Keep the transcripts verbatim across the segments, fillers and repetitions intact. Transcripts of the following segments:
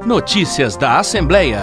Notícias da Assembleia.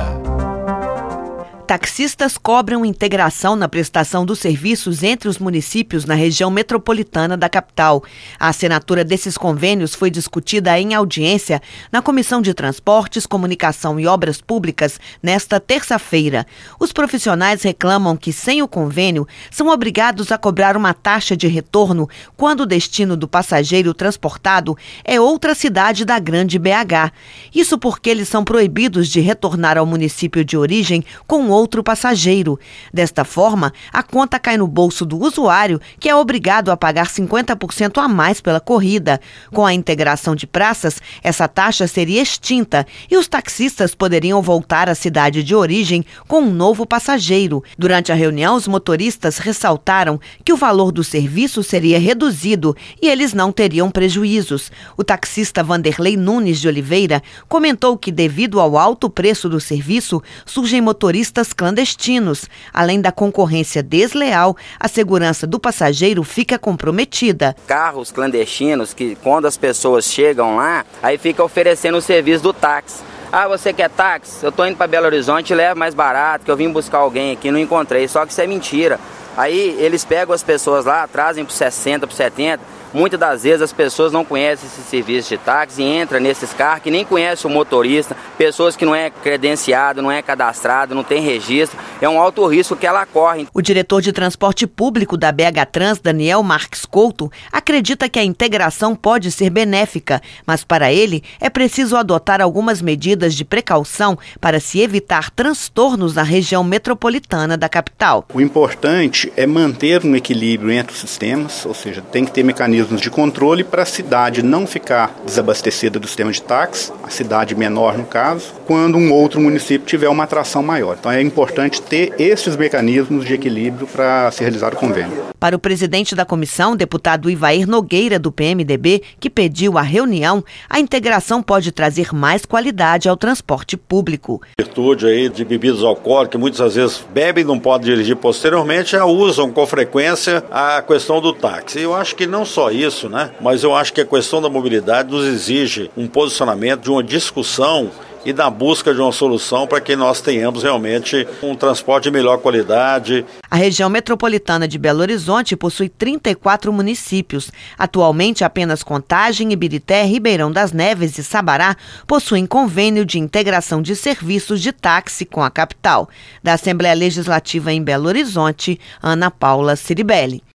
Taxistas cobram integração na prestação dos serviços entre os municípios na região metropolitana da capital. A assinatura desses convênios foi discutida em audiência na Comissão de Transportes, Comunicação e Obras Públicas nesta terça-feira. Os profissionais reclamam que, sem o convênio, são obrigados a cobrar uma taxa de retorno quando o destino do passageiro transportado é outra cidade da Grande B H. Isso porque eles são proibidos de retornar ao município de origem com outro passageiro. Desta forma, a conta cai no bolso do usuário, que é obrigado a pagar cinquenta por cento a mais pela corrida. Com a integração de praças, essa taxa seria extinta e os taxistas poderiam voltar à cidade de origem com um novo passageiro. Durante a reunião, os motoristas ressaltaram que o valor do serviço seria reduzido e eles não teriam prejuízos. O taxista Vanderlei Nunes de Oliveira comentou que, devido ao alto preço do serviço, surgem motoristas clandestinos. Além da concorrência desleal, a segurança do passageiro fica comprometida. Carros clandestinos que, quando as pessoas chegam lá, aí fica oferecendo o serviço do táxi. Ah, você quer táxi? Eu tô indo para Belo Horizonte, leva mais barato, que eu vim buscar alguém aqui, não encontrei. Só que isso é mentira. Aí eles pegam as pessoas lá, trazem por sessenta, por setenta. Muitas das vezes as pessoas não conhecem esse serviço de táxi e entram nesses carros que nem conhecem o motorista, pessoas que não é credenciado, não é cadastrado, não tem registro, é um alto risco que ela corre. O diretor de transporte público da B H Trans, Daniel Marques Couto, acredita que a integração pode ser benéfica, mas para ele é preciso adotar algumas medidas de precaução para se evitar transtornos na região metropolitana da capital. O importante é manter um equilíbrio entre os sistemas, ou seja, tem que ter mecanismos de controle para a cidade não ficar desabastecida do sistema de táxi, a cidade menor no caso, quando um outro município tiver uma atração maior. Então é importante ter esses mecanismos de equilíbrio para se realizar o convênio. Para o presidente da comissão, deputado Ivair Nogueira, do P M D B, que pediu a reunião, a integração pode trazer mais qualidade ao transporte público. Virtude aí de bebidas alcoólicas, muitas vezes bebem e não podem dirigir posteriormente, já usam com frequência a questão do táxi. Eu acho que não só isso, né? Mas eu acho que a questão da mobilidade nos exige um posicionamento, de uma discussão e da busca de uma solução para que nós tenhamos realmente um transporte de melhor qualidade. A região metropolitana de Belo Horizonte possui trinta e quatro municípios. Atualmente, apenas Contagem, Ibirité, Ribeirão das Neves e Sabará possuem convênio de integração de serviços de táxi com a capital. Da Assembleia Legislativa em Belo Horizonte, Ana Paula Ciribelli.